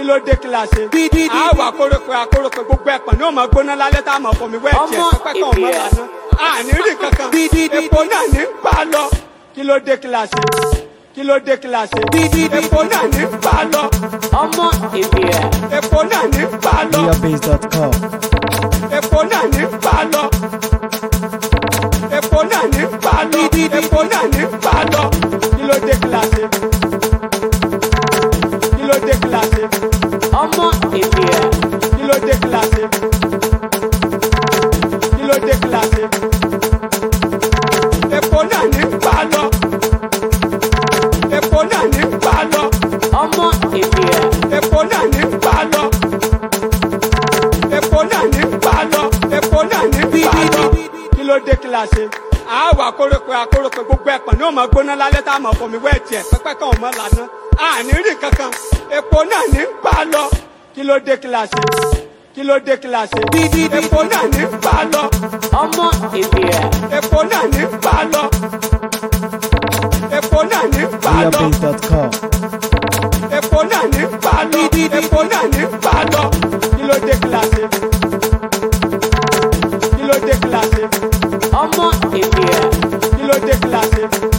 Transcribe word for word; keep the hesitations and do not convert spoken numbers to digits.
kí ló dé kíláàsì. àwọn akórópè akórópè gbogbo ẹ̀pọ̀n ní òmò gbóná lálẹ́ tá a mọ̀ fún mi wẹ́ẹ̀tì ẹ̀ pẹ́pẹ́ kan ọmọ lànà. àní rí kankan epo náà ní pa lọ kí ló dé kíláàsì. kí ló dé kíláàsì. epo náà ní pa lọ. ọmọ ìbílẹ̀. epo náà ní pa lọ. Diabase dot com. epo náà ní pa lọ. epo náà ní pa lọ. epo náà ní pa lọ. kí ló dé kíláàsì. kí ló dé kíláàsì. ọmọ ìbílẹ̀. kí ló dé kíláàsì. kí ló dé kíláàsì. epo náà ní pa lọ. epo náà ní pa lọ. ọmọ ìbílẹ̀. epo náà ní pa lọ. epo náà ní pa lọ. epo náà ní pa lọ. kí ló dé kíláàsì. àwọn akórópè akórópè gbogbo ẹ̀pọ̀n ní òmò gbóná lálẹ́ tá a mọ̀ fún mi wẹ́ẹ̀tì ẹ̀ pẹ́pẹ́ kan ọmọ lànà. àní rí kankan epo náà ní pa lọ. kí ló dé kíláàsì. kí ló dé kíláàsì. epo náà ní pa lọ. ọmọ ìbílẹ̀. epo náà ní pa lọ. epo náà ní pa lọ. Diabase dot com. epo náà ní pa lọ. epo náà ní pa lọ. kí ló dé kíláàsì. kí ló dé kíláàsì. ọmọ ìbílẹ̀. kí ló dé kíláàsì.